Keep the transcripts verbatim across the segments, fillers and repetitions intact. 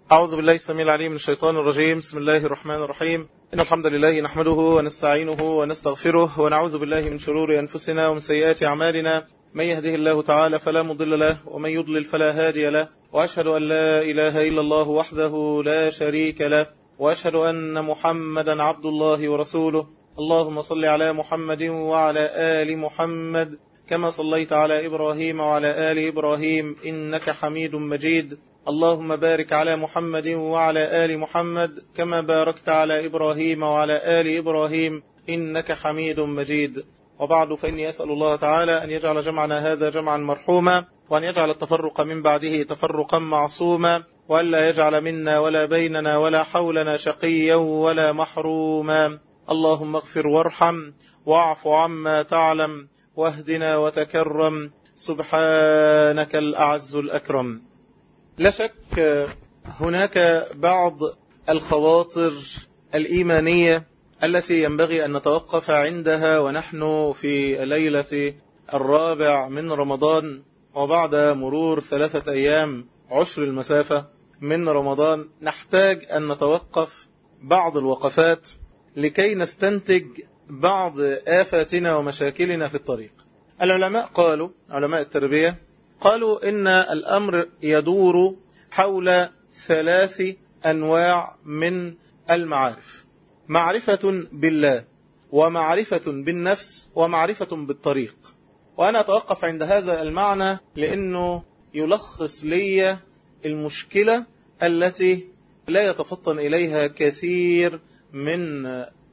أعوذ بالله السميع العليم من الشيطان الرجيم. بسم الله الرحمن الرحيم. إن الحمد لله نحمده ونستعينه ونستغفره ونعوذ بالله من شرور أنفسنا ومن سيئات أعمالنا. من يهده الله تعالى فلا مضل له ومن يضلل فلا هادي له، وأشهد أن لا إله إلا الله وحده لا شريك له، وأشهد أن محمدا عبد الله ورسوله. اللهم صل على محمد وعلى آل محمد كما صليت على إبراهيم وعلى آل إبراهيم إنك حميد مجيد. اللهم بارك على محمد وعلى آل محمد كما باركت على إبراهيم وعلى آل إبراهيم إنك حميد مجيد. وبعد، فإني أسأل الله تعالى أن يجعل جمعنا هذا جمعا مرحوما، وأن يجعل التفرق من بعده تفرقا معصوما، وألا يجعل منا ولا بيننا ولا حولنا شقيا ولا محروما. اللهم اغفر وارحم واعف عما تعلم واهدنا وتكرم، سبحانك الأعز الأكرم. لا شك هناك بعض الخواطر الإيمانية التي ينبغي أن نتوقف عندها ونحن في ليلة الرابع من رمضان، وبعد مرور ثلاثة أيام عشر المسافة من رمضان نحتاج أن نتوقف بعض الوقفات لكي نستنتج بعض آفاتنا ومشاكلنا في الطريق. العلماء قالوا، علماء التربية قالوا إن الأمر يدور حول ثلاث أنواع من المعارف: معرفة بالله، ومعرفة بالنفس، ومعرفة بالطريق. وأنا أتوقف عند هذا المعنى لأنه يلخص لي المشكلة التي لا يتفطن إليها كثير من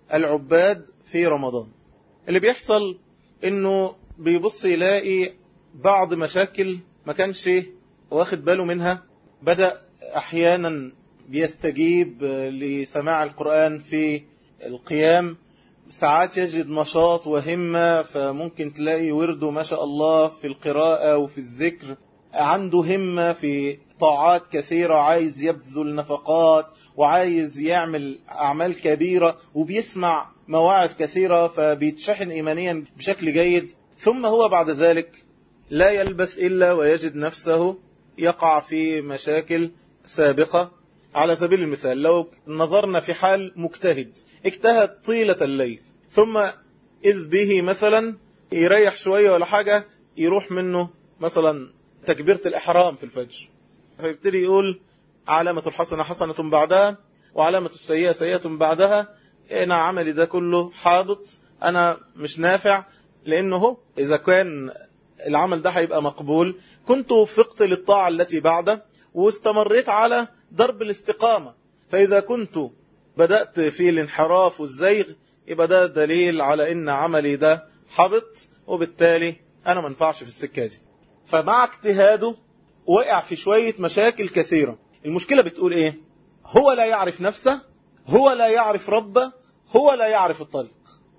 العباد في رمضان. اللي بيحصل إنه بيبص يلاقي بعض مشاكل ما كانش واخد باله منها، بدأ أحيانا بيستجيب لسماع القرآن في القيام، ساعات يجد نشاط وهمة، فممكن تلاقي ورده ما شاء الله في القراءة وفي الذكر، عنده همة في طاعات كثيرة، عايز يبذل نفقات وعايز يعمل أعمال كبيرة وبيسمع مواعظ كثيرة، فبيتشحن إيمانيا بشكل جيد. ثم هو بعد ذلك لا يلبث إلا ويجد نفسه يقع في مشاكل سابقة. على سبيل المثال، لو نظرنا في حال مجتهد اجتهد طيلة الليل، ثم إذ به مثلا يريح شوية ولا حاجة، يروح منه مثلا تكبيرة الإحرام في الفجر، فيبتدي يقول علامة الحسنة حسنة بعدها، وعلامة السيئة سيئة بعدها، أنا عملي ده كله حابط، أنا مش نافع. لأنه إذا كان العمل ده هيبقى مقبول كنت وفقت للطاعة التي بعده واستمريت على درب الاستقامة، فإذا كنت بدأت في الانحراف والزيغ يبقى ده دليل على إن عملي ده حبط، وبالتالي أنا منفعش في السكة دي. فمع اجتهاده وقع في شوية مشاكل كثيرة. المشكلة بتقول إيه؟ هو لا يعرف نفسه، هو لا يعرف ربه، هو لا يعرف الطريق.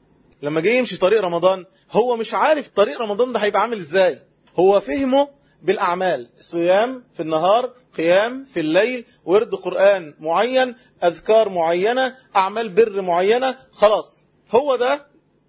لما جاي يمشي طريق رمضان هو مش عارف طريق رمضان ده هيبقى عامل ازاي. هو فهمه بالأعمال، صيام في النهار، قيام في الليل، ورد قرآن معين، أذكار معينة، أعمال بر معينة، خلاص هو ده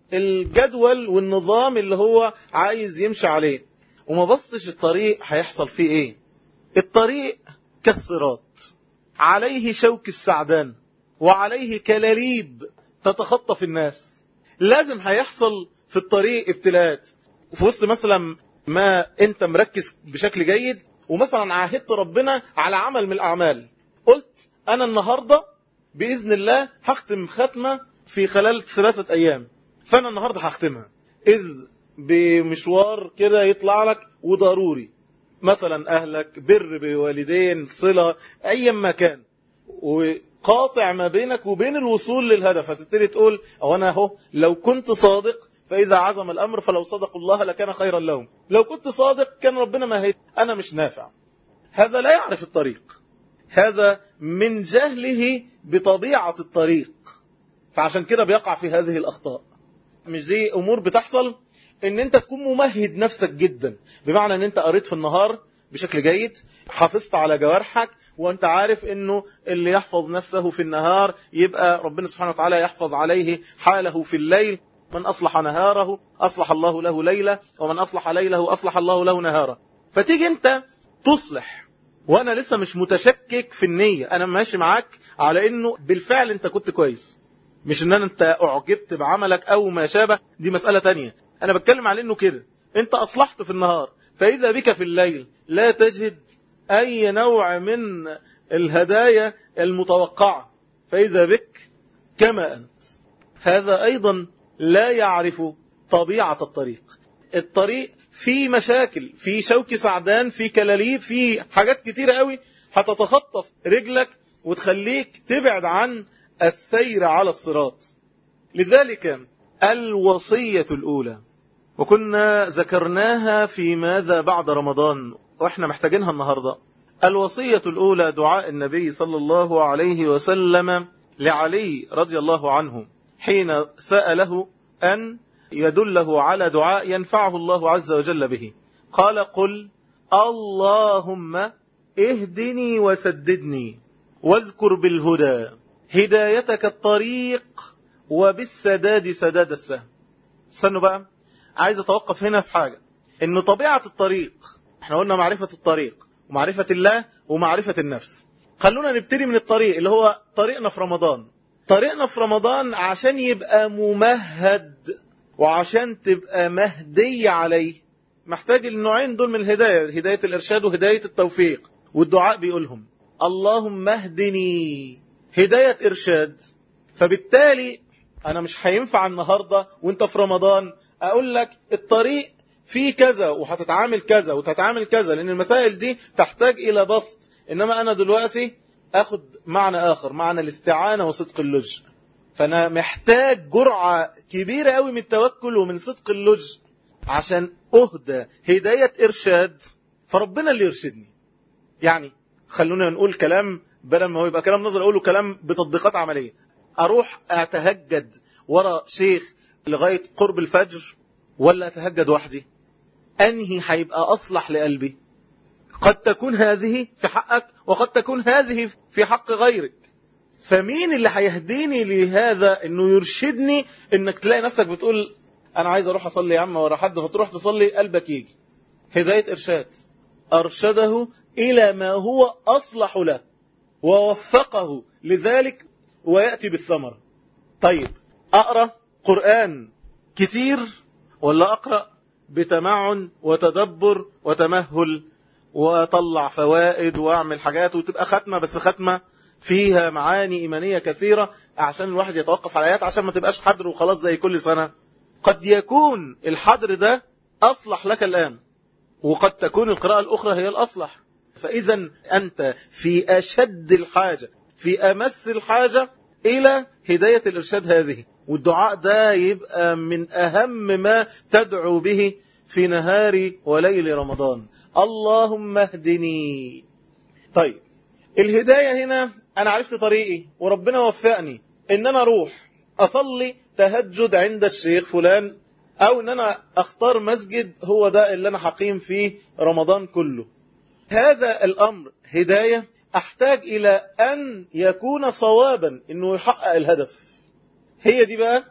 الجدول والنظام اللي هو عايز يمشي عليه، وما بصش الطريق هيحصل فيه ايه. الطريق كالصراط، عليه شوك السعدان وعليه كلاليب تتخطف الناس. لازم هيحصل في الطريق ابتلاءات، وفي وسط مثلا ما انت مركز بشكل جيد، ومثلا عاهدت ربنا على عمل من الأعمال، قلت أنا النهاردة بإذن الله هختم ختمة في خلال ثلاثة أيام، فأنا النهاردة هختمها، إذ بمشوار كده يطلع لك وضروري، مثلا أهلك، بر بوالدين، صلة، أي مكان، وقاطع ما بينك وبين الوصول للهدف. هتبتدي تقول أو أنا أهو لو كنت صادق فإذا عزم الأمر فلو صدقوا الله لكان خيرا لهم، لو كنت صادق كان ربنا ما هي أنا مش نافع. هذا لا يعرف الطريق، هذا من جهله بطبيعة الطريق، فعشان كده بيقع في هذه الأخطاء. مش دي أمور بتحصل ان انت تكون ممهد نفسك جدا، بمعنى ان انت قريت في النهار بشكل جيد، حافظت على جوارحك، وانت عارف انه اللي يحفظ نفسه في النهار يبقى ربنا سبحانه وتعالى يحفظ عليه حاله في الليل. من أصلح نهاره أصلح الله له ليلة، ومن أصلح ليله أصلح الله له نهاره. فتيجي انت تصلح وانا لسه مش متشكك في النية، انا ماشي معاك على انه بالفعل انت كنت كويس، مش ان انت اعجبت بعملك او ما شابه، دي مسألة تانية. انا بتكلم على انه كده انت اصلحت في النهار، فاذا بك في الليل لا تجد اي نوع من الهدايا المتوقعة، فاذا بك كما انت. هذا ايضا لا يعرف طبيعة الطريق. الطريق في مشاكل، في شوك سعدان، في كلاليب، في حاجات كتيرة قوي هتتخطف رجلك وتخليك تبعد عن السير على الصراط. لذلك الوصية الأولى، وكنا ذكرناها في ماذا بعد رمضان وإحنا محتاجينها النهاردة. الوصية الأولى دعاء النبي صلى الله عليه وسلم لعلي رضي الله عنه حين سأله أن يدله على دعاء ينفعه الله عز وجل به. قال قل اللهم اهدني وسددني واذكر بالهدى هدايتك الطريق وبالسداد سداد السهم. استنوا بقى، عايز اتوقف هنا في حاجة، انه طبيعة الطريق، احنا قلنا معرفة الطريق ومعرفة الله ومعرفة النفس. خلونا نبتدي من الطريق اللي هو طريقنا في رمضان. طريقنا في رمضان عشان يبقى ممهد وعشان تبقى مهدية عليه محتاج النوعين دول من الهداية، هداية الإرشاد وهداية التوفيق. والدعاء بيقولهم اللهم اهدني هداية إرشاد. فبالتالي أنا مش هينفع النهاردة وانت في رمضان أقول لك الطريق فيه كذا وهتتعامل كذا وتتعامل كذا، لأن المسائل دي تحتاج إلى بسط. إنما أنا دلوقتي أخذ معنى آخر، معنى الاستعانة وصدق اللجء. فأنا محتاج جرعة كبيرة قوي من التوكل ومن صدق اللجء عشان أهدى هداية إرشاد، فربنا اللي يرشدني. يعني خلونا نقول كلام بدل ما هو يبقى كلام نظري، أقوله كلام بتطبيقات عملية. أروح أتهجد ورا شيخ لغاية قرب الفجر ولا أتهجد وحدي؟ أنهي هيبقى أصلح لقلبي؟ قد تكون هذه في حقك وقد تكون هذه في حق غيرك. فمين اللي هيهديني لهذا انه يرشدني؟ انك تلاقي نفسك بتقول انا عايز اروح اصلي يا عم ورا حد، فتروح تصلي قلبك يجي. هداية ارشاد، ارشده الى ما هو اصلح له ووفقه لذلك ويأتي بالثمرة. طيب اقرأ قرآن كتير ولا اقرأ بتمعن وتدبر وتمهل واطلع فوائد واعمل حاجات وتبقى ختمة، بس ختمة فيها معاني إيمانية كثيرة عشان الواحد يتوقف على آيات، عشان ما تبقاش حدر وخلاص زي كل سنة. قد يكون الحدر ده أصلح لك الآن، وقد تكون القراءة الأخرى هي الأصلح. فإذا أنت في أشد الحاجة، في أمس الحاجة إلى هداية الإرشاد هذه. والدعاء ده يبقى من أهم ما تدعو به في نهار وليل رمضان، اللهم اهدني. طيب الهداية هنا أنا عرفت طريقي وربنا وفقني إن أنا أروح أصلي تهجد عند الشيخ فلان، أو إن أنا أختار مسجد هو ده اللي أنا هقيم فيه رمضان كله. هذا الأمر هداية أحتاج إلى أن يكون صوابا إنه يحقق الهدف. هي دي بقى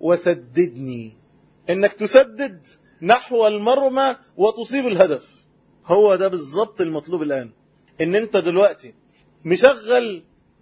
وسددني، إنك تسدد نحو المرمى وتصيب الهدف. هو ده بالضبط المطلوب الآن، إن أنت دلوقتي مشغل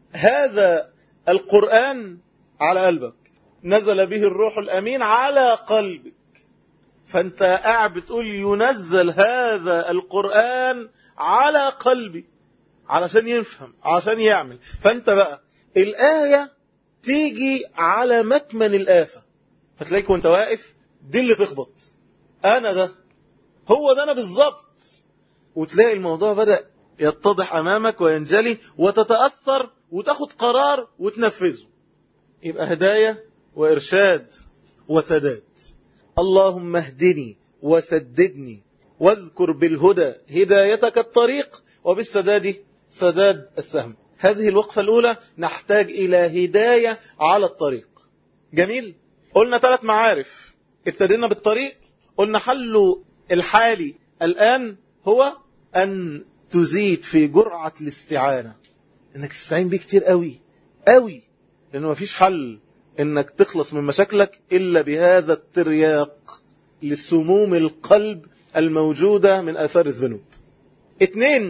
هذا القرآن على قلبك، نزل به الروح الأمين على قلبك، فأنت قاعد بتقول ينزل هذا القرآن على قلبي علشان يفهم، عشان يعمل. فأنت بقى الآية تيجي على مكمن الآفة، فتلاقيك وانت واقف دي اللي تخبط، أنا ده هو ده أنا بالضبط، وتلاقي الموضوع بدأ يتضح أمامك وينجلي وتتأثر وتاخد قرار وتنفذه. يبقى هداية وإرشاد وسداد. اللهم اهدني وسددني واذكر بالهدى هدايتك الطريق وبالسداد سداد السهم. هذه الوقفة الأولى نحتاج إلى هداية على الطريق. جميل. قلنا ثلاث معارف، ابتدينا بالطريق، قلنا حل الحالي الآن هو أن تزيد في جرعة الاستعانة، انك تستعين بيه كتير قوي قوي، لانه مفيش حل انك تخلص من مشاكلك الا بهذا الترياق لسموم القلب الموجودة من اثار الذنوب. اتنين،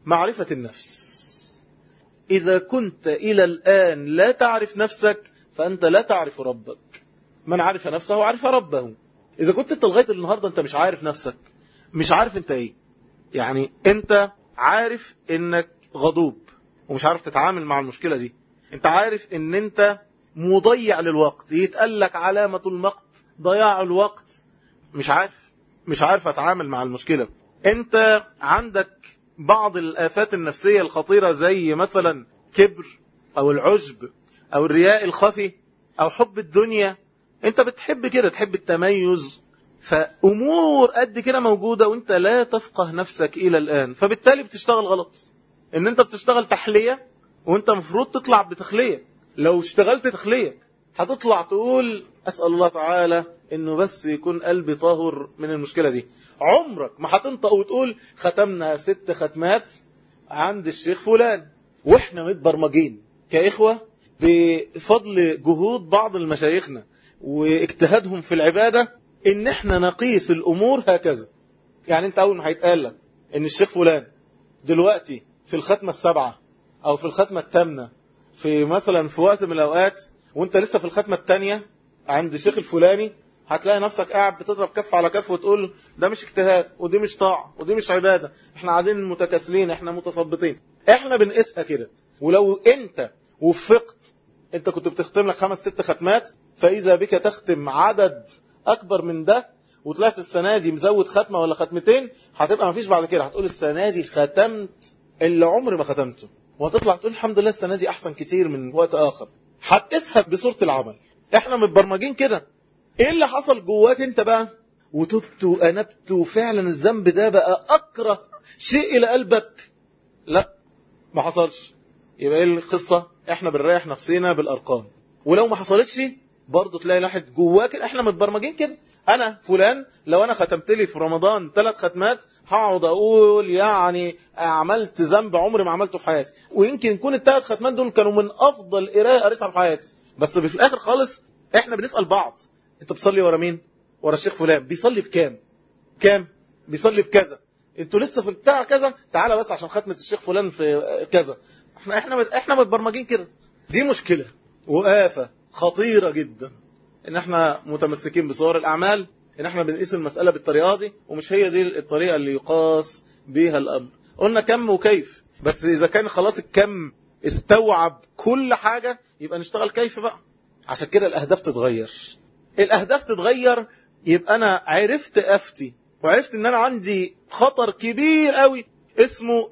معرفة النفس. إذا كنت إلى الآن لا تعرف نفسك فأنت لا تعرف ربك. من عرف نفسه عرف ربه. إذا كنت أنت لغاية النهاردة أنت مش عارف نفسك، مش عارف أنت إيه، يعني أنت عارف أنك غضوب ومش عارف تتعامل مع المشكلة دي، أنت عارف أن أنت مضيع للوقت، يتقال لك علامة المقت ضياع الوقت، مش عارف مش عارف أتعامل مع المشكلة. أنت عندك بعض الآفات النفسية الخطيرة زي مثلا كبر أو العجب أو الرياء الخفي أو حب الدنيا. أنت بتحب كده، تحب التميز، فأمور قد كده موجودة وأنت لا تفقه نفسك إلى الآن، فبالتالي بتشتغل غلط. إن أنت بتشتغل تحلية وأنت مفروض تطلع بتخلية. لو اشتغلت تخلية هتطلع تقول أسأل الله تعالى إنه بس يكون قلبي طاهر من المشكلة دي. عمرك ما هتنطق وتقول ختمنا ست ختمات عند الشيخ فلان. وإحنا متبرمجين كإخوة بفضل جهود بعض المشايخنا واجتهادهم في العبادة إن إحنا نقيس الأمور هكذا. يعني أنت أول ما هيتقال لك إن الشيخ فلان دلوقتي في الختمة السبعة أو في الختمة الثامنة في مثلا في وقت من الأوقات وأنت لسه في الختمة الثانية عند الشيخ الفلاني، هتلاقي نفسك قاعد بتضرب كف على كف وتقول ده مش اجتهاد ودي مش طاعة ودي مش عبادة، احنا قاعدين متكاسلين، احنا متثبطين. احنا بنقيسها كده. ولو انت وفقت، انت كنت بتختم لك خمس ست ختمات، فإذا بك تختم عدد أكبر من ده وطلعت السنة دي مزود ختمة ولا ختمتين، هتبقى مفيش بعد كده، هتقول السنة دي ختمت اللي عمري ما ختمته، وهتطلع تقول الحمد لله السنة دي أحسن كتير من وقت آخر. هتقيسها بصورة العمل. احنا متبرمجين كده. ايه اللي حصل جواك انت بقى وتبت وانبت وفعلا الذنب ده بقى اكره شيء الى قلبك؟ لا، ما حصلش. يبقى ايه القصة؟ احنا بنريح نفسنا بالارقام. ولو ما حصلتش برضو تلاقي لاحد جواك احنا متبرمجين كده. انا فلان لو انا ختمت لي في رمضان ثلاث ختمات هقعد اقول يعني عملت ذنب عمري ما عملته في حياتي، ويمكن يكون الثلاث ختمات دول كانوا من افضل قراءة قريتها في حياتي. بس في الاخر خالص احنا بنسأل بعض انت بتصلي ورا مين؟ ورا الشيخ فلان. بيصلي بكام؟ كام؟ بيصلي بكذا. انتوا لسه في بتاع كذا، تعالى بس عشان ختمة الشيخ فلان في كذا. احنا احنا احنا متبرمجين كده. دي مشكلة وآفة خطيرة جدا ان احنا متمسكين بصور الاعمال، ان احنا بنقيس المسألة بالطريقة دي، ومش هي دي الطريقة اللي يقاس بيها الامر. قلنا كم وكيف، بس اذا كان خلاص الكم استوعب كل حاجة يبقى نشتغل كيف بقى. عشان كده الاهداف تتغير. الاهداف تتغير، يبقى انا عرفت افتي وعرفت ان انا عندي خطر كبير قوي اسمه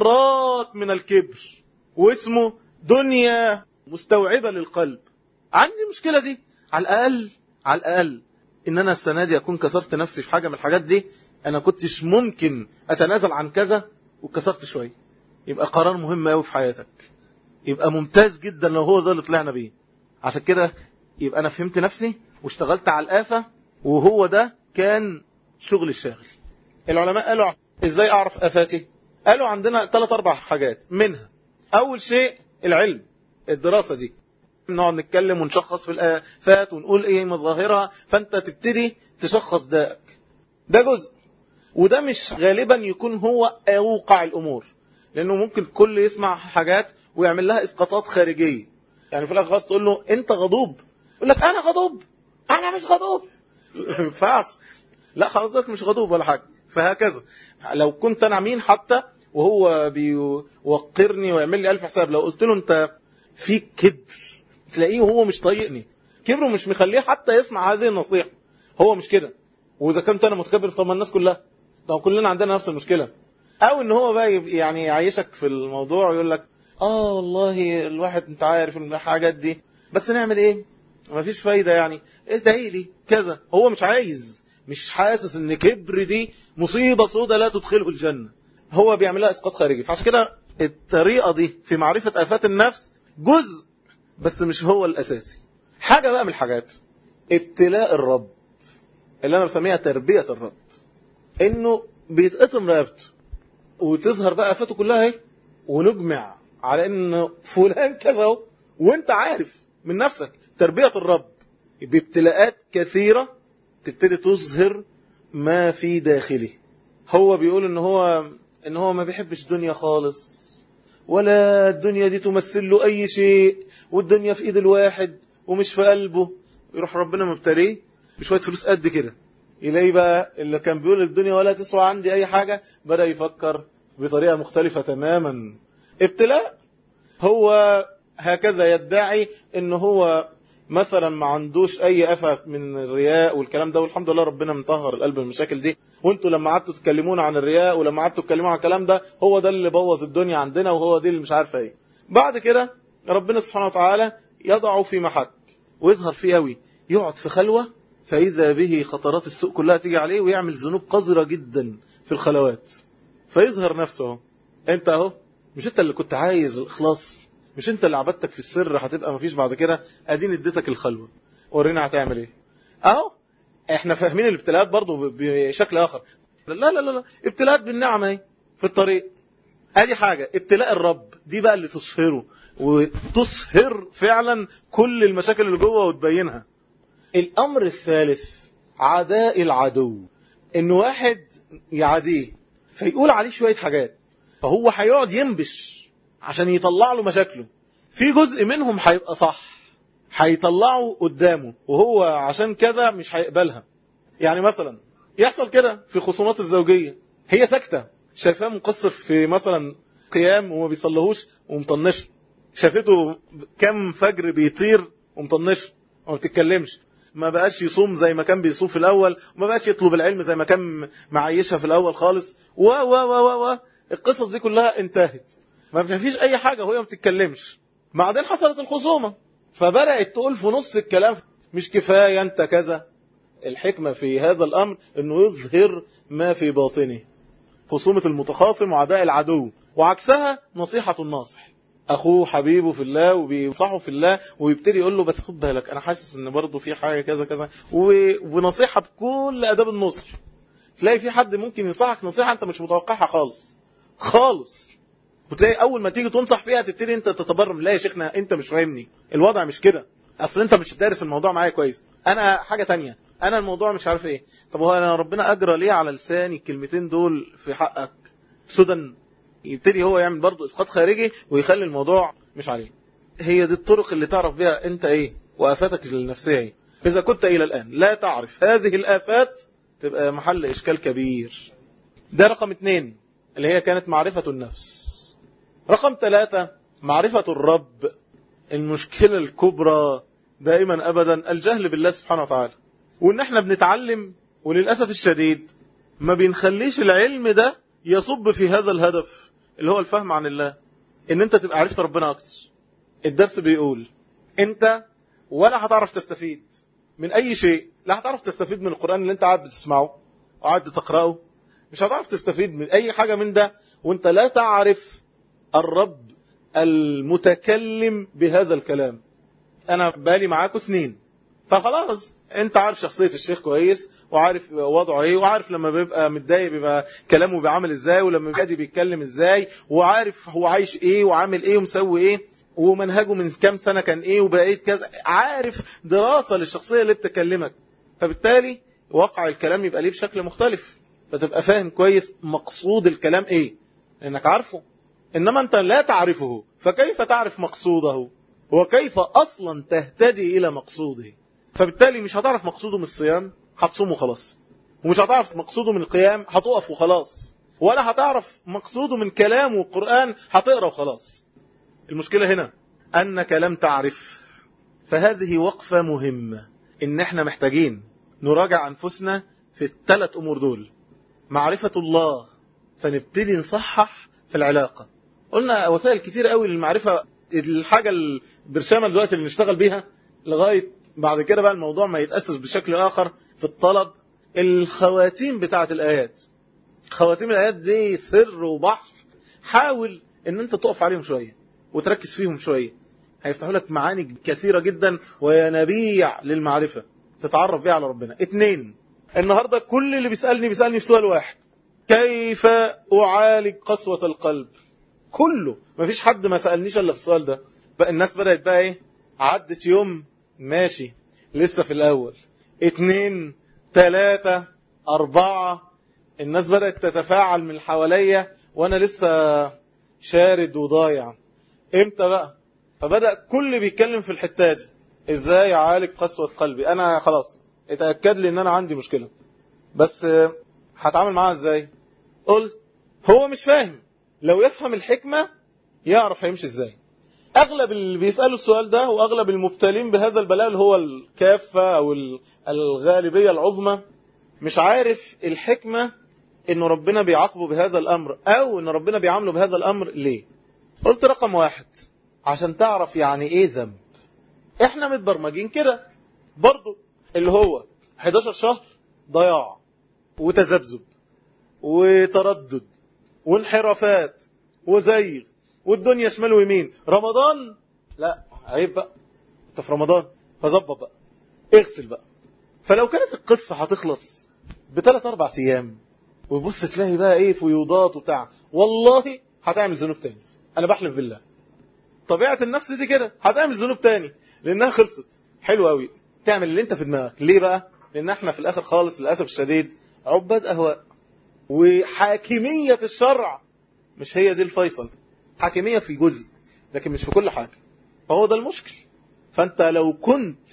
ذرات من الكبر، واسمه دنيا مستوعبة للقلب. عندي مشكلة دي. على الاقل على الاقل ان انا السنة دي اكون كسرت نفسي في حاجة من الحاجات دي. انا كنتش ممكن اتنازل عن كذا وكسرت شوية. يبقى قرار مهم قوي في حياتك، يبقى ممتاز جدا لو هو ده اللي طلعنا بيه. عشان كده يبقى انا فهمت نفسي واشتغلت على الآفة، وهو ده كان شغل الشاغل. العلماء قالوا ازاي اعرف آفاتي؟ قالوا عندنا ثلاث اربع حاجات. منها اول شيء العلم، الدراسة دي، نقعد نتكلم ونشخص في الآفات ونقول ايه مظاهرها، فانت تبتدي تشخص دائك. ده جزء، وده مش غالبا يكون هو اوقع الامور، لانه ممكن كل يسمع حاجات ويعمل لها اسقاطات خارجية. يعني في الاخر خلاص تقول له انت غضوب، يقول لك انا غضوب، انا مش غضوب. ما ينفعش. لا حضرتك مش غضوب ولا حاجه. فهكذا لو كنت انا مين حتى وهو بيوقرني ويعمل لي الف حساب، لو قلت له انت فيك كبر تلاقيه هو مش طايقني، كبره مش مخليه حتى يسمع هذه النصيحه. هو مش كده. واذا كنت انا متكبر طب ما الناس كلها، طب كلنا عندنا نفس المشكله. او ان هو بقى يعني يعيشك في الموضوع ويقول لك اه والله الواحد انت عارف الحاجات دي بس نعمل ايه، ما فيش فايدة يعني، ادعي لي كذا. هو مش عايز، مش حاسس ان كبر دي مصيبة سودة لا تدخله الجنة. هو بيعملها اسقاط خارجي. فعشان كده الطريقة دي في معرفة آفات النفس جزء بس مش هو الاساسي. حاجة بقى من الحاجات ابتلاء الرب اللي انا بسميها تربية الرب، انه بيتقطم رقبته وتظهر بقى آفاته كلها اهي، ونجمع على ان فلان كذا وانت عارف من نفسك. تربية الرب بابتلاءات كثيرة تبتدي تظهر ما في داخله. هو بيقول ان هو ان هو ما بيحبش دنيا خالص، ولا الدنيا دي تمثل له اي شيء، والدنيا في ايد الواحد ومش في قلبه، يروح ربنا مبتليه بشوية فلوس قد كده، يلاقي بقى اللي كان بيقول الدنيا ولا تسوى عندي اي حاجة بدأ يفكر بطريقة مختلفة تماما. ابتلاء. هو هكذا يدعي ان هو مثلا ما عندوش اي افة من الرياء والكلام ده، والحمد لله ربنا مطهر القلب من المشاكل دي. وانتوا لما قعدتوا تتكلمون عن الرياء ولما قعدتوا تتكلموا عن الكلام ده، هو ده اللي بوظ الدنيا عندنا، وهو دي اللي مش عارفه ايه. بعد كده ربنا سبحانه وتعالى يضعه في محك ويظهر فيه قوي، يقعد في خلوة فإذا به خطرات السوء كلها تيجي عليه، ويعمل ذنوب قذرة جدا في الخلوات، فيظهر نفسه. انت اهو، مش انت اللي كنت عايز الاخلاص؟ مش انت اللي عبدتك في السر هتبقى مفيش بعد كده؟ ادين اديتك الخلوة، ورينا هتعمل ايه. اهو احنا فاهمين الابتلاءات برضو بشكل اخر. لا لا لا لا، ابتلاءات بالنعمة اهي في الطريق. ادي حاجة. ابتلاء الرب دي بقى اللي تصهره، وتصهر فعلا كل المشاكل اللي جوه وتبينها. الامر الثالث عداء العدو، ان واحد يعاديه فيقول عليه شوية حاجات، فهو هيقعد ينبش عشان يطلع له مشاكله. في جزء منهم هيبقى صح، هيطلعه قدامه، وهو عشان كذا مش هيقبلها. يعني مثلا يحصل كده في خصومات الزوجية، هي ساكتة، شايفاه مقصر في مثلا قيام وما بيصلهوش ومطنش، شافته كم فجر بيطير ومطنش وما بتتكلمش، ما بقاش يصوم زي ما كان بيصوم في الأول، وما بقاش يطلب العلم زي ما كان معيشها في الأول خالص، و و و و القصص دي كلها انتهت، ما فيش أي حاجة وهي ما بتتكلمش. بعدين حصلت الخصومة، فبدأت تقول في نص الكلام مش كفاية أنت كذا. الحكمة في هذا الأمر أنه يظهر ما في باطنه، خصومة المتخاصم وعداء العدو، وعكسها نصيحة الناصح، أخوه حبيبه في الله وبينصحه في الله، ويبتدي يقول له بس خد بالك أنا حاسس أن برضه في حاجة كذا كذا، ونصيحة بكل أداب النصح. تلاقي في حد ممكن ينصحك نصيحة أنت مش متوقعها خالص خالص، وتلاقي أول ما تيجي تنصح فيها تبتدي أنت تتبرم، لا يا شيخنا أنت مش فاهمني، الوضع مش كده، أصل أنت مش دارس الموضوع معايا كويس، أنا حاجة تانية، أنا الموضوع مش عارف إيه. طب هو أنا ربنا أجرى ليه على لساني الكلمتين دول في حقك سدى؟ يبتدي هو يعمل برضو إسقاط خارجي ويخلي الموضوع مش عليه. هي دي الطرق اللي تعرف بها أنت إيه وآفاتك النفسية إيه. إذا كنت إلى الآن لا تعرف هذه الآفات تبقى محل إشكال كبير. ده رقم اتنين اللي هي كانت معرفة النفس. رقم ثلاثة معرفة الرب. المشكلة الكبرى دائما أبدا الجهل بالله سبحانه وتعالى، وإن احنا بنتعلم وللأسف الشديد ما بنخليش العلم ده يصب في هذا الهدف اللي هو الفهم عن الله، إن أنت تبقى عرفت ربنا أكتر. الدرس بيقول أنت ولا هتعرف تستفيد من أي شيء، لا هتعرف تستفيد من القرآن اللي أنت قاعد بتسمعه وقاعد تقرأه، مش هتعرف تستفيد من أي حاجة من ده وأنت لا تعرف الرب المتكلم بهذا الكلام. أنا بالي معاكم سنين، فخلاص أنت عارف شخصية الشيخ كويس، وعارف وضعه إيه، وعارف لما بيبقى متضايق بيبقى كلامه بيعمل إزاي، ولما بيجي بيتكلم إزاي، وعارف هو عايش إيه وعامل إيه ومسوي إيه، ومنهجه من كام سنة كان إيه وبقيت كذا، عارف دراسة للشخصية اللي بتكلمك، فبالتالي وقع الكلام يبقى ليه بشكل مختلف، فتبقى فاهم كويس مقصود الكلام إيه لأنك عارفه. إنما أنت لا تعرفه، فكيف تعرف مقصوده وكيف أصلا تهتدي إلى مقصوده؟ فبالتالي مش هتعرف مقصوده من الصيام هتصوم وخلاص، ومش هتعرف مقصوده من القيام هتقف وخلاص، ولا هتعرف مقصوده من كلام والقرآن هتقرأ وخلاص. المشكلة هنا أنك لم تعرف. فهذه وقفة مهمة، إن احنا محتاجين نراجع أنفسنا في الثلاث أمور دول. معرفة الله، فنبتدي نصحح في العلاقة. قلنا وسائل كتير قوي للمعرفة، الحاجة البرشامة دلوقتي اللي نشتغل بيها لغاية بعد كده بقى الموضوع ما يتأسس بشكل آخر في الطلب. الخواتيم بتاعة الآيات، خواتيم الآيات دي سر وبحر، حاول ان انت تقف عليهم شوية وتركز فيهم شوية، هيفتحوا لك معاني كثيرة جدا وينابيع للمعرفة تتعرف بيها على ربنا. اتنين، النهاردة كل اللي بيسألني بيسألني في سؤال واحد: كيف أعالج قسوة القلب؟ كله، مفيش حد ما سألنيش الا في السؤال ده. بقى الناس بدأت بقى ايه، عدت يوم ماشي لسه في الاول، اتنين تلاتة اربعة، الناس بدأت تتفاعل من حواليا وانا لسه شارد وضايع، امتى بقى؟ فبدأ كل بيتكلم في الحتة دي، ازاي اعالج قسوة قلبي. انا خلاص اتأكد لي ان انا عندي مشكلة، بس هتعامل معاها ازاي؟ قلت هو مش فاهم، لو يفهم الحكمة يعرف هيمشي ازاي. اغلب اللي بيسألوا السؤال ده واغلب المبتلين بهذا البلاء اللي هو الكافة او الغالبية العظمى مش عارف الحكمة انه ربنا بيعاقبه بهذا الامر او ان ربنا بيعامله بهذا الامر ليه. قلت رقم واحد عشان تعرف يعني ايه ذنب. احنا متبرمجين كده برضو، اللي هو حداشر شهر ضياع وتذبذب وتردد وانحرافات وزيغ والدنيا شمال ويمين. رمضان لا عيب بقى، انت في رمضان فظبط بقى، اغسل بقى. فلو كانت القصة هتخلص بثلاث اربع ايام ويبص تلاقي بقى ايه فيوضات وبتاع، والله هتعمل ذنوب تاني. انا بحلف بالله طبيعة النفس دي كده، هتعمل ذنوب تاني لانها خلصت. حلو قوي تعمل اللي انت في دماغك. ليه بقى؟ لان احنا في الاخر خالص للاسف الشديد عباد اهواء، وحاكمية الشرع مش هي دي الفيصل. حاكمية في جزء لكن مش في كل حاجة، فهو ده المشكل. فانت لو كنت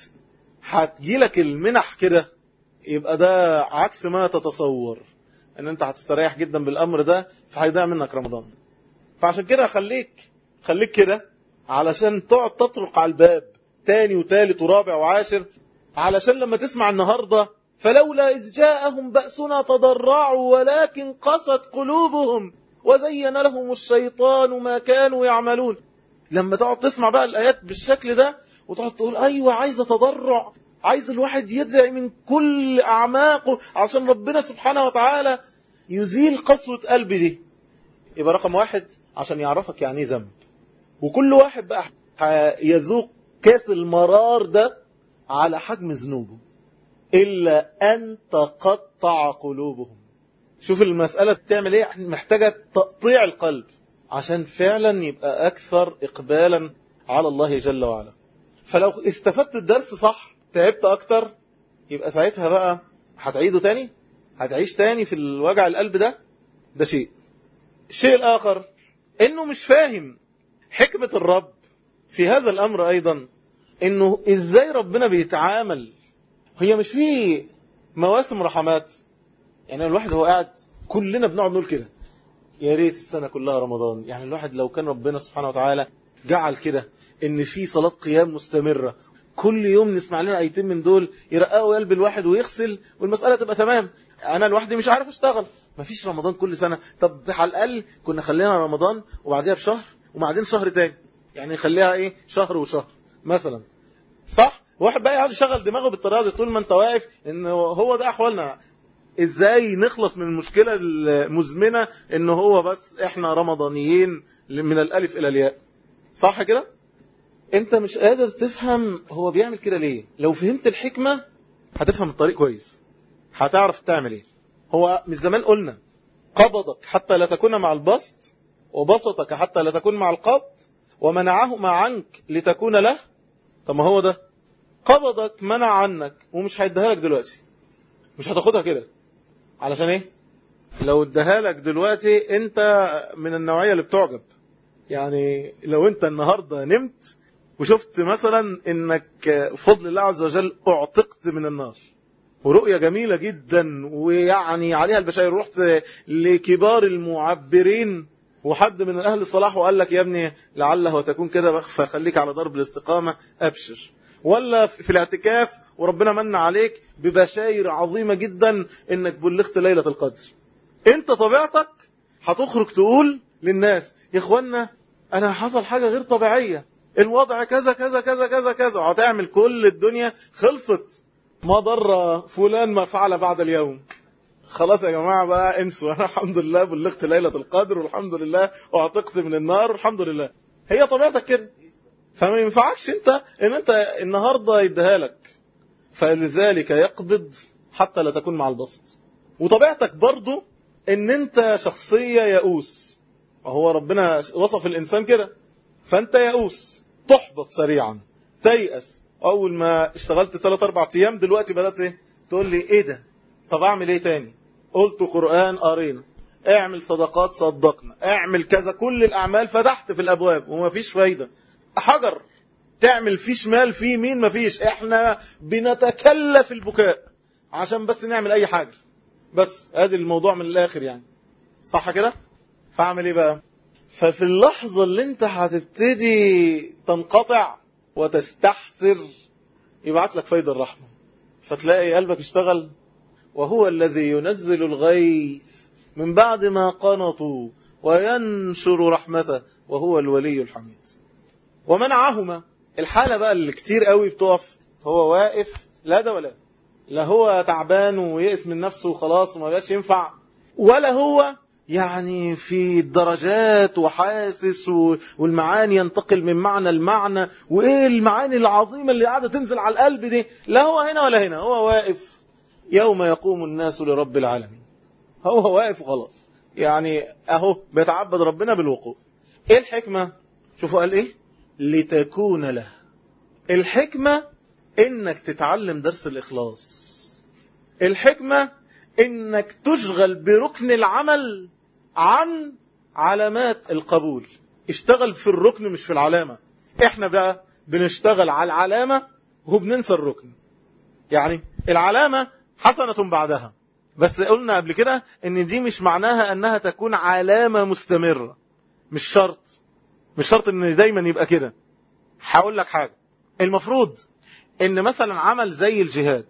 هتجيلك المنح كده يبقى ده عكس ما تتصور، ان انت هتستريح جدا بالامر ده فهيضيع منك رمضان. فعشان كده خليك خليك كده علشان تقعد تطرق على الباب تاني وتالت ورابع وعاشر، علشان لما تسمع النهاردة فلولا إذ جاءهم بأسنا تضرعوا ولكن قست قلوبهم وزين لهم الشيطان ما كانوا يعملون. لما تقعد تسمع بقى الآيات بالشكل ده وتقعد تقول أيوة عايز تضرع، عايز الواحد يدعي من كل أعماقه عشان ربنا سبحانه وتعالى يزيل قسوة قلبي دي. يبقى رقم واحد عشان يعرفك يعني ذنب، وكل واحد بقى يذوق كاس المرار ده على حجم ذنوبه، إلا أن تقطع قلوبهم. شوف المسألة تعمل ايه، محتاجة تقطيع القلب عشان فعلا يبقى أكثر إقبالا على الله جل وعلا. فلو استفدت الدرس صح تعبت أكتر، يبقى ساعتها بقى هتعيده تاني، هتعيش تاني في الوجع القلب ده. ده شيء. الشيء الآخر إنه مش فاهم حكمة الرب في هذا الأمر أيضا، إنه إزاي ربنا بيتعامل. هي مش فيه مواسم رحمات؟ يعني الواحد هو قاعد كلنا بنقعد نقول كده يا ريت السنة كلها رمضان. يعني الواحد لو كان ربنا سبحانه وتعالى جعل كده إن في صلاة قيام مستمرة كل يوم نسمع لنا ايتين من دول يرققوا قلب الواحد ويغسل والمسألة تبقى تمام. انا لوحدي مش عارف اشتغل، مفيش رمضان كل سنة. طب على الاقل كنا خلينا رمضان وبعديها بشهر وبعدين شهر تاني، يعني نخليها ايه شهر وشهر مثلا، صح؟ واحد بقى يقعد يشغل دماغه بالطريقه دي طول ما انت واقف، ان هو ده احوالنا. ازاي نخلص من المشكلة المزمنة ان هو بس احنا رمضانيين من الالف الى الياء، صح كده؟ انت مش قادر تفهم هو بيعمل كده ليه. لو فهمت الحكمة هتفهم الطريق كويس، هتعرف تعمل ايه. هو مش زمان قلنا قبضك حتى لا تكون مع البسط وبسطك حتى لا تكون مع القبض ومنعهما عنك لتكون له؟ طب ما هو ده قبضك منع عنك ومش هيديها لك دلوقتي، مش هتاخدها كده. علشان ايه؟ لو اديها لك دلوقتي انت من النوعية اللي بتعجب. يعني لو انت النهاردة نمت وشفت مثلا انك بفضل الله عز وجل اعتقت من النار، ورؤية جميلة جدا ويعني عليها البشاير، رحت لكبار المعبرين وحد من اهل الصلاح وقال لك يا ابني لعله وتكون كده فخليك على ضرب الاستقامة ابشر. ولا في الاعتكاف وربنا من عليك ببشاير عظيمة جدا انك بلغت ليلة القدر، انت طبيعتك هتخرج تقول للناس يا اخوانا انا حصل حاجة غير طبيعية، الوضع كذا كذا كذا كذا كذا، وهتعمل كل الدنيا خلصت، ما ضر فلان ما فعل بعد اليوم. خلاص يا جماعة بقى انسوا، انا الحمد لله بلغت ليلة القدر والحمد لله واعتقت من النار والحمد لله. هي طبيعتك كده، فما ينفعكش انت ان انت النهاردة يديها لك، فلذلك يقبض حتى لا تكون مع البسط. وطبيعتك برضو ان انت شخصية يئوس، وهو ربنا وصف الانسان كده، فانت يئوس تحبط سريعا تيأس. اول ما اشتغلت ثلاث اربع ايام دلوقتي بدأت ايه تقول لي ايه ده، طب اعمل ايه تاني؟ قلت قرآن قرينا، اعمل صدقات صدقنا، اعمل كذا، كل الأعمال فتحت في الأبواب وما فيش فايدة. حجر تعمل فيه شمال فيه يمين ما فيش. احنا بنتكلف البكاء عشان بس نعمل أي حاجة، بس هذا الموضوع من الآخر يعني، صح كده؟ فاعمل ايه بقى؟ ففي اللحظة اللي انت هتبتدي تنقطع وتستحسر يبعت لك فايدة الرحمة، فتلاقي قلبك اشتغل. وهو الذي ينزل الغيث من بعد ما قنطوا وينشر رحمته وهو الولي الحميد. ومنعهما الحالة بقى اللي كتير قوي بتقف، هو واقف لا ده ولا لا، هو تعبان ويئس من نفسه وخلاص وما بقاش ينفع، ولا هو يعني في الدرجات وحاسس والمعاني ينتقل من معنى المعنى، وإيه المعاني العظيمة اللي قاعدة تنزل على القلب دي، لا هو هنا ولا هنا. هو واقف يوم يقوم الناس لرب العالمين، هو واقف وخلاص يعني، اهو بيتعبد ربنا بالوقوف. ايه الحكمة؟ شوفوا قال ايه؟ لتكون له. الحكمة انك تتعلم درس الإخلاص. الحكمة انك تشغل بركن العمل عن علامات القبول. اشتغل في الركن مش في العلامة. احنا بقى بنشتغل على العلامة وبننسى الركن. يعني العلامة حسنة بعدها، بس قلنا قبل كده ان دي مش معناها انها تكون علامة مستمرة، مش شرط، مش شرط ان دايما يبقى كده. هقول لك حاجة، المفروض ان مثلا عمل زي الجهاد،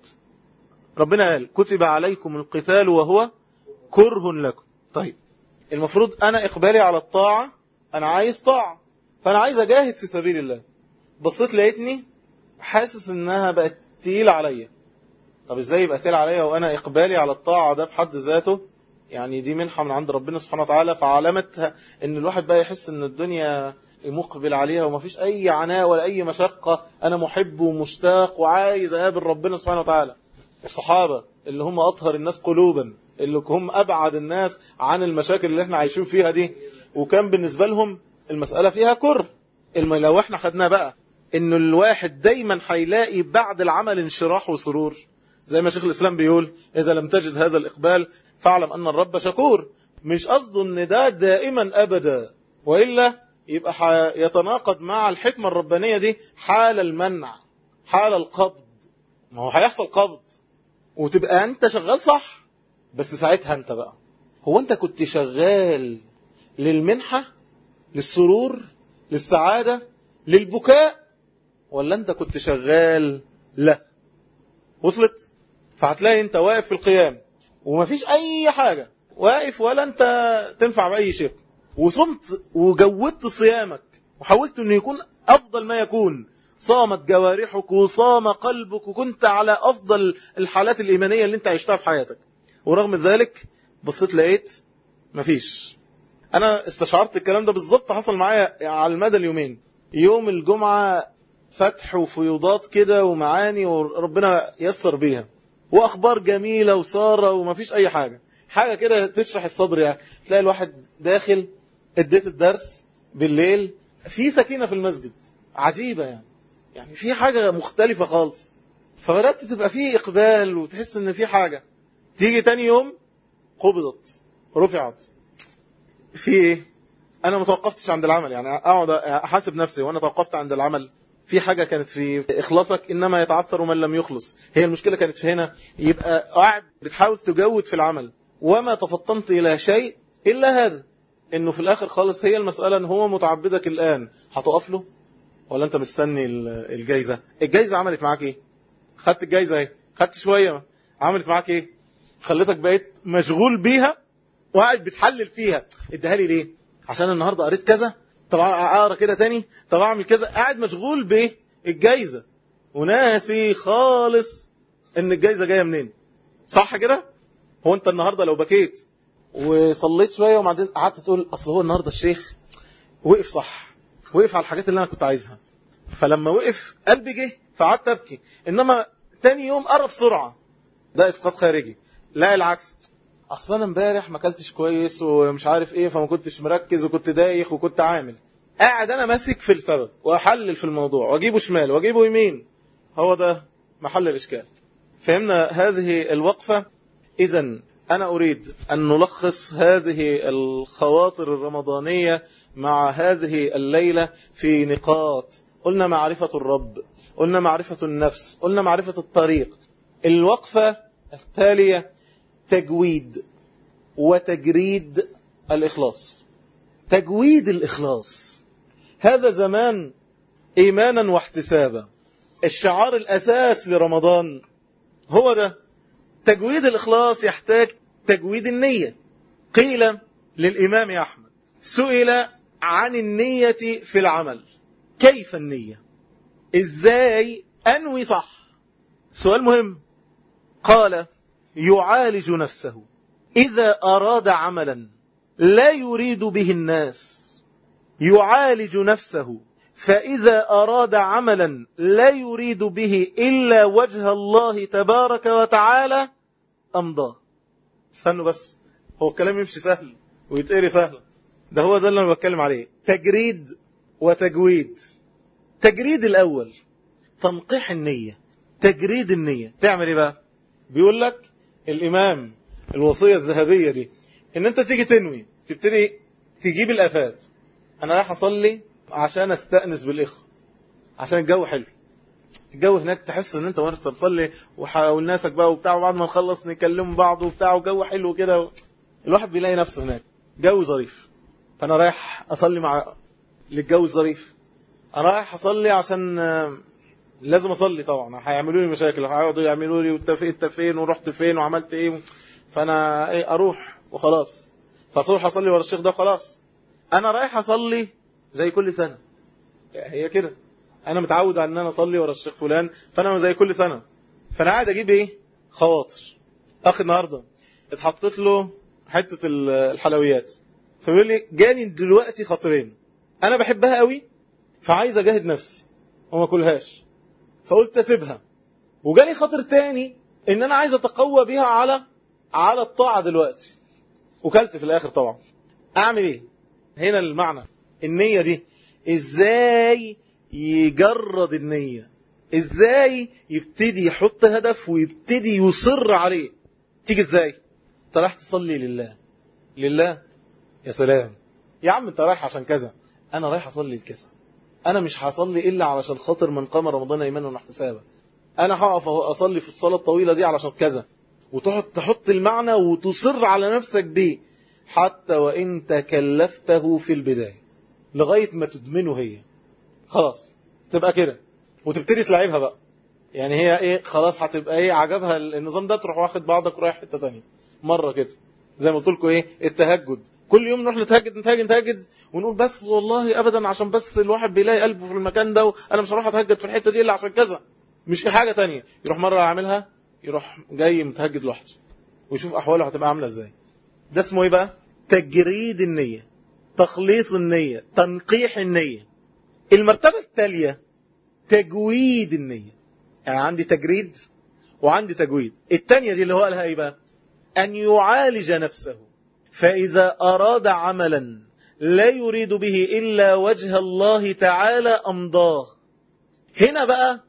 ربنا قال كتب عليكم القتال وهو كره لكم. طيب المفروض انا اقبالي على الطاعة، انا عايز طاعة، فانا عايز اجاهد في سبيل الله. بصيت لقيتني حاسس انها بقت تقيلة عليا. طب ازاي يبقى تقيل عليا وانا اقبالي على الطاعة ده بحد ذاته يعني دي منحة من عند ربنا سبحانه وتعالى. فعلامتها ان الواحد بقى يحس ان الدنيا مقبل عليها ومفيش اي عناء ولا اي مشقة، انا محب ومشتاق وعايز اقابل ربنا سبحانه وتعالى. الصحابة اللي هم اطهر الناس قلوبا، اللي هم ابعد الناس عن المشاكل اللي احنا عايشين فيها دي، وكان بالنسبة لهم المسألة فيها كره. لو احنا خدناه بقى انه الواحد دايما هيلاقي بعد العمل انشراح وسرور، زي ما شيخ الإسلام بيقول إذا لم تجد هذا الإقبال فاعلم أن الرب شكور. مش قصده أن ده دائما أبدا، وإلا يبقى يتناقض مع الحكمة الربانية دي حال المنع، حال القبض. ما هو هيحصل قبض وتبقى أنت شغال صح، بس ساعتها أنت بقى هو أنت كنت شغال للمنحة، للسرور، للسعادة، للبكاء، ولا أنت كنت شغال له؟ وصلت؟ فهتلاقي انت واقف في القيام ومفيش اي حاجة، واقف ولا انت تنفع بأي شيء، وصمت وجودت صيامك وحاولت انه يكون افضل ما يكون، صامت جوارحك وصام قلبك وكنت على افضل الحالات الايمانية اللي انت عشتها في حياتك، ورغم ذلك بصيت لقيت مفيش. انا استشعرت الكلام ده بالظبط، حصل معايا على المدى اليومين. يوم الجمعة فتح وفيوضات كده ومعاني وربنا يسر بيها، واخبار جميلة وسارة ومفيش اي حاجة، حاجة كده تشرح الصدر. يعني تلاقي الواحد داخل اديت الدرس بالليل في سكينة في المسجد عجيبة، يعني يعني في حاجة مختلفة خالص. فبدأت تبقى فيه اقبال وتحس ان في حاجة. تيجي تاني يوم قبضت رفعت، في ايه؟ انا ما توقفتش عند العمل. يعني اقعد احاسب نفسي وانا توقفت عند العمل، في حاجة كانت في إخلاصك، إنما يتعثر من لم يخلص. هي المشكلة كانت في هنا، يبقى قاعد بتحاول تجود في العمل وما تفطنت إلى شيء إلا هذا، إنه في الآخر خالص هي المسألة إن هو متعبدك الآن، هتقف له ولا أنت مستني الجايزة؟ الجايزة عملت معاك إيه؟ خدت الجايزة إيه؟ خدت شوية، عملت معاك إيه؟ خلتك بقيت مشغول بيها وقاعد بتحلل فيها. اديها لي ليه؟ عشان النهاردة قريت كذا، طب اقرا كده تاني، طب اعمل كذا. قاعد مشغول بايه؟ الجايزه، وناسي خالص ان الجايزه جايه منين. صح كده؟ هو انت النهارده لو بكيت وصليت شويه وبعدين قعدت تقول اصل هو النهارده الشيخ وقف صح، وقف على الحاجات اللي انا كنت عايزها، فلما وقف قلبي جه فقعدت ابكي، انما تاني يوم قرا بسرعه، ده اسقاط خارجي. لا العكس، اصلا انا امبارح ما اكلتش كويس ومش عارف ايه، فما كنتش مركز وكنت دايخ وكنت عامل، قاعد انا ماسك في السبب واحلل في الموضوع واجيبه شمال واجيبه يمين. هو ده محل الاشكال. فهمنا هذه الوقفة؟ اذا أنا أريد أن نلخص هذه الخواطر الرمضانية مع هذه الليلة في نقاط. قلنا معرفة الرب، قلنا معرفة النفس، قلنا معرفة الطريق. الوقفة التالية تجويد وتجريد الإخلاص. تجويد الإخلاص هذا زمان إيمانا واحتسابا. الشعار الأساس لرمضان هو ده. تجويد الإخلاص يحتاج تجويد النية. قيل للإمام أحمد سئل عن النية في العمل، كيف النية؟ إزاي أنوي صح؟ سؤال مهم. قال يعالج نفسه إذا أراد عملا لا يريد به الناس، يعالج نفسه فإذا أراد عملا لا يريد به إلا وجه الله تبارك وتعالى أمضاه. استنوا بس، هو الكلام يمشي سهل ويتقري سهل، ده هو ده اللي أنا بتكلم عليه. تجريد وتجويد. تجريد الأول تنقيح النية. تجريد النية تعمل إيه بقى؟ بيقول لك الإمام الوصية الذهبية دي إن أنت تيجي تنوي، تبتدي تجيب الآفات. أنا رايح أصلي عشان أستأنس بالإخوة، عشان الجو حلو. الجو هناك تحس ان انت وانت بتصلي والناسك بقى وبتاع، وبعد ما نخلص نكلم بعض وبتاع، وجو حلو كده، الواحد بيلاقي نفسه هناك جو ظريف. فانا رايح اصلي مع للجو الظريف. انا رايح اصلي عشان لازم اصلي طبعا، هيعملوا لي مشاكل، هيقعدوا يعملوا لي وانت فين انت فين ورحت فين وعملت ايه، فانا ايه اروح وخلاص. فاصلي اصلي ورا الشيخ ده خلاص. انا رايح اصلي زي كل سنه، هي كده انا متعود على ان انا اصلي ورا الشيخ فلان، فانا زي كل سنه. فانا قاعد اجيب ايه خواطر. اخ النهارده اتحطت له حته الحلويات، فبيقول لي جاني دلوقتي خاطرين انا بحبها قوي، فعايز اجاهد نفسي وما اكلهاش، فقلت اسيبها. وجاني خاطر تاني ان انا عايز اتقوى بيها على على الطاعه دلوقتي، وكلت في الاخر طبعا. اعمل ايه؟ هنا المعنى النيه دي. ازاي يجرد النية؟ ازاي يبتدي يحط هدف ويبتدي يصر عليه؟ تيجي ازاي؟ انت رايح تصلي لله. لله؟ يا سلام يا عم، انت رايح عشان كذا. انا رايح اصلي لكذا. انا مش هصلي الا علشان خاطر من قام رمضان ايمانا واحتسابا. انا هقف اصلي في الصلاة الطويلة دي علشان كذا، وتقعد تحط المعنى وتصر على نفسك بيه، حتى وان تكلفته في البداية لغاية ما تدمنه هي. خلاص تبقى كده وتبتدي تلعبها بقى. يعني هي ايه، خلاص هتبقى ايه، عجبها النظام ده، تروح واخد بعضك ورايح حته ثانيه مره كده. زي ما قلت لكم ايه التهجد، كل يوم نروح نتهجد نتهجد نتهجد ونقول بس والله ابدا عشان بس الواحد بيلاقي قلبه في المكان ده، وانا مش هروح اتهجد في الحته دي الا عشان كذا، مش في حاجه ثانيه. يروح مره يعملها، يروح جاي متهجد لوحده ويشوف احواله هتبقى عامله ازاي. ده اسمه ايه بقى؟ تجريد النيه، تخليص النيه، تنقيح النيه. المرتبة التالية تجويد النية. يعني عندي تجريد وعندي تجويد. التانية دي اللي هو قالها ايه بقى؟ أن يعالج نفسه فإذا أراد عملا لا يريد به إلا وجه الله تعالى أمضاه. هنا بقى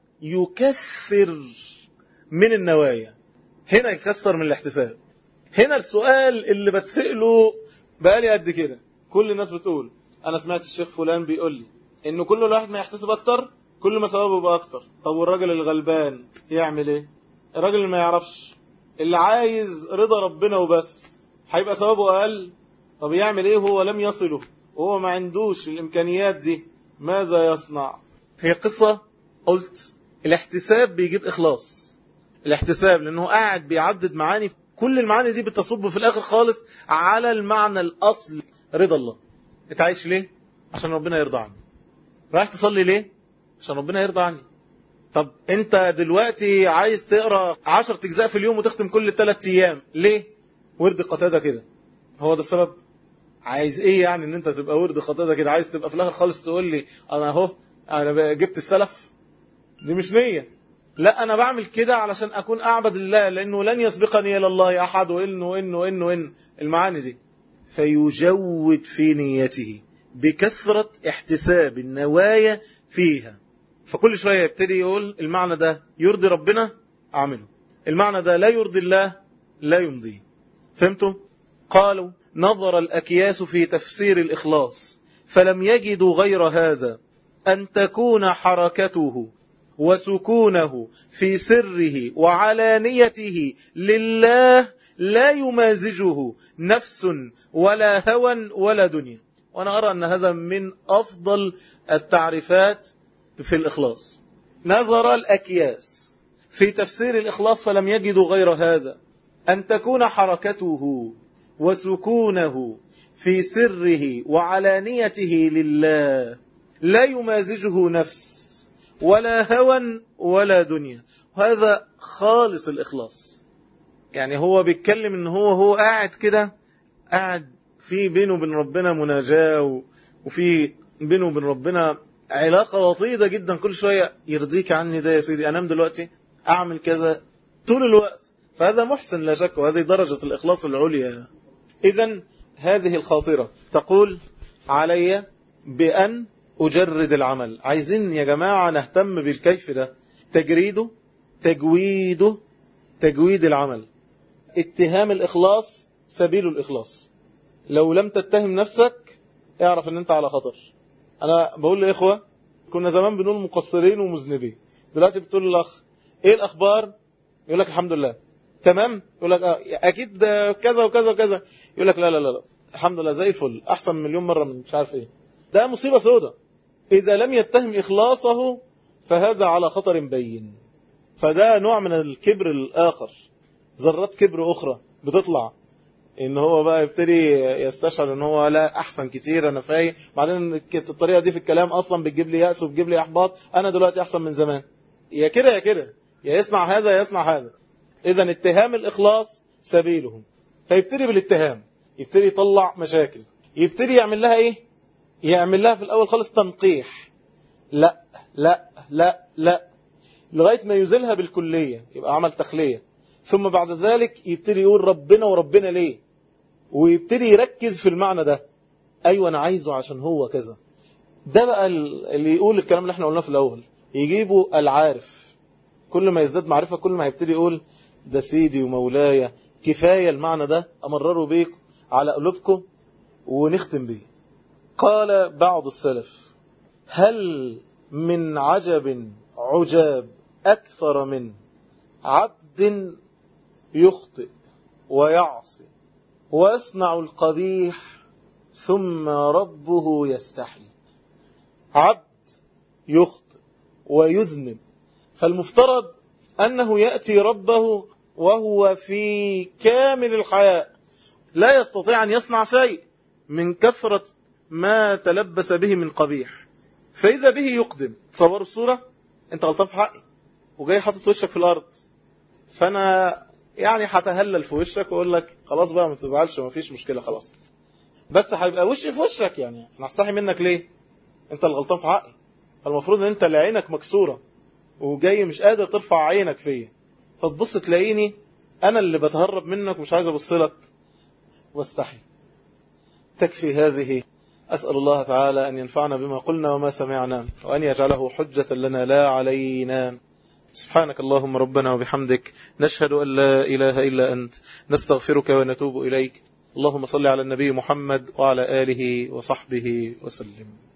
يكثر من النوايا، هنا يكثر من الاحتساب. هنا السؤال اللي بتسأله بقالي قد كده، كل الناس بتقول أنا سمعت الشيخ فلان بيقول لي إنه كل الواحد ما يحتسب أكتر كل ما ثوابه يبقى أكتر. طب والراجل الغلبان يعمل إيه؟ الراجل اللي ما يعرفش، اللي عايز رضا ربنا وبس، هيبقى ثوابه أقل. طب يعمل إيه هو لم يصله وهو ما عندوش الإمكانيات دي؟ ماذا يصنع؟ هي قصة قلت الاحتساب بيجيب إخلاص. الاحتساب لأنه قاعد بيعدد معاني، كل المعاني دي بتصب في الآخر خالص على المعنى الأصل، رضا الله. انت عايش ليه؟ عشان ربنا يرضى عني. رايح تصلي ليه؟ عشان ربنا يرضى عني. طب انت دلوقتي عايز تقرأ عشر اجزاء في اليوم وتختم كل ثلاث ايام ليه؟ ورد قتادة كده، هو ده السبب؟ عايز ايه يعني ان انت تبقى ورد قتادة كده؟ عايز تبقى في الاخر خالص تقول لي انا اهو انا جبت السلف؟ دي مش نية. لا، انا بعمل كده علشان اكون اعبد الله، لانه لن يسبقني الى الله احد، وانه وانه وانه وإن المعاني دي. فيجود في نيته بكثرة احتساب النوايا فيها. فكل شوية يبتدي يقول المعنى ده يرضي ربنا أعمله، المعنى ده لا يرضي الله لا يمضيه. فهمتوا؟ قالوا نظر الأكياس في تفسير الإخلاص فلم يجدوا غير هذا، أن تكون حركته وسكونه في سره وعلانيته لله لا يمازجه نفس ولا هوى ولا دنيا. وأنا أرى أن هذا من أفضل التعريفات في الإخلاص. نظر الأكياس في تفسير الإخلاص فلم يجدوا غير هذا، أن تكون حركته وسكونه في سره وعلانيته لله لا يمازجه نفس ولا هوى ولا دنيا. هذا خالص الإخلاص. يعني هو بيتكلم ان هو هو قاعد كده، قاعد في بينه وبين ربنا مناجاة، وفي بينه وبين ربنا علاقة وطيدة جدا. كل شوية يرضيك عني ده يا سيدي، أنام دلوقتي، أعمل كذا طول الوقت. فهذا محسن لا شك، وهذه درجة الإخلاص العليا. إذن هذه الخاطرة تقول علي بأن أجرد العمل. عايزين يا جماعة نهتم بالكيف ده، تجريده، تجويده، تجويد العمل. اتهام الإخلاص سبيل الإخلاص. لو لم تتهم نفسك اعرف ان انت على خطر. انا بقول لإخوة كنا زمان بنقول مقصرين ومذنبين، دلوقتي بتقول للأخ ايه الأخبار؟ يقول لك الحمد لله. تمام؟ يقول لك اه اكيد كذا وكذا وكذا. يقول لك لا لا لا الحمد لله زي الفل، احسن مليون مرة من مش عارف ايه. ده مصيبة سودة. اذا لم يتهم اخلاصه فهذا على خطر بين. فده نوع من الكبر الآخر، ذرات كبر أخرى بتطلع، ان هو بقى يبتدي يستشعر ان هو لا احسن كتير، انا فايق. بعدين الطريقة دي في الكلام اصلا بتجيب لي يأس وبتجيب لي احباط، انا دلوقتي احسن من زمان. يا كده يا كده، يا يسمع هذا يا يسمع هذا. اذا اتهام الإخلاص سبيلهم. فيبتدي بالاتهام، يبتدي يطلع مشاكل، يبتدي يعمل لها ايه؟ يعمل لها في الاول خالص تنقيح، لا لا لا لا، لغاية ما يزيلها بالكلية، يبقى عمل تخلية. ثم بعد ذلك يبتدي يقول ربنا وربنا ليه، ويبتدي يركز في المعنى ده. ايوه انا عايزه عشان هو كذا. ده بقى اللي يقول الكلام اللي احنا قلناه في الاول، يجيبوا العارف. كل ما يزداد معرفة كل ما هيبتدي يقول ده سيدي ومولاي. كفاية المعنى ده امرروا بيك على قلوبكم ونختم به. قال بعض السلف هل من عجب عجاب أكثر من عبد يخطئ ويعصي ويصنع القبيح ثم ربه يستحي. عبد يخطئ ويذنب، فالمفترض أنه يأتي ربه وهو في كامل الحياء، لا يستطيع أن يصنع شيء من كثرة ما تلبس به من قبيح. فإذا به يقدم. تصوروا الصورة، انت غلطان في حقي وجاي حاطط وشك في الأرض، فأنا يعني هتهلل في وشك وأقول لك خلاص بقى ما تزعلش ما فيش مشكلة خلاص، بس هيبقى وشي في وشك. يعني أنا هستحي منك ليه؟ انت الغلطان في حقي. فالمفروض ان انت اللي عينك مكسورة وجاي مش قادر ترفع عينك فيا، فتبص تلاقيني أنا اللي بتهرب منك ومش عايز أبص لك واستحي. تكفي هذه. أسأل الله تعالى أن ينفعنا بما قلنا وما سمعنا، وأن يجعله حجة لنا لا علينا. سبحانك اللهم ربنا وبحمدك، نشهد أن لا إله إلا أنت، نستغفرك ونتوب إليك. اللهم صل على النبي محمد وعلى آله وصحبه وسلم.